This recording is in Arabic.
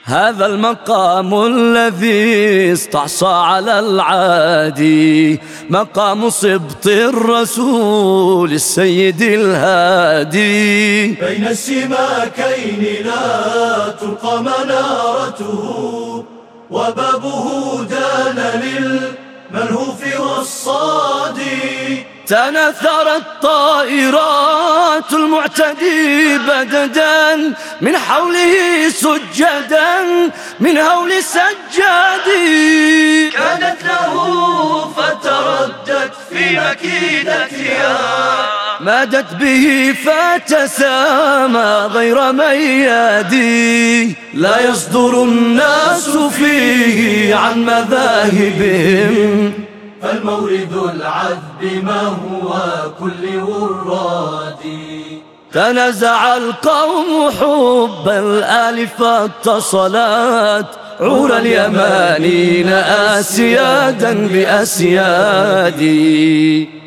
هذا المقام الذي استعصى على العادي، مقام سبط الرسول السيد الهادي. بين السماكين لا تلقى منارته، وبابه دان للملهوف والصادي. تنثرت طائرات المعتدي بددا من حوله سجدا من هول سجادي. كانت له فتردت في مكيدتها، مادت به فتسامى غير ميادي. لا يصدر الناس فيه عن مذاهبهم، فالمورد العذب ما هو كل ورادي. تنزع القوم حب الآل فاتصلت عور اليمانين أسيادا بأسيادي.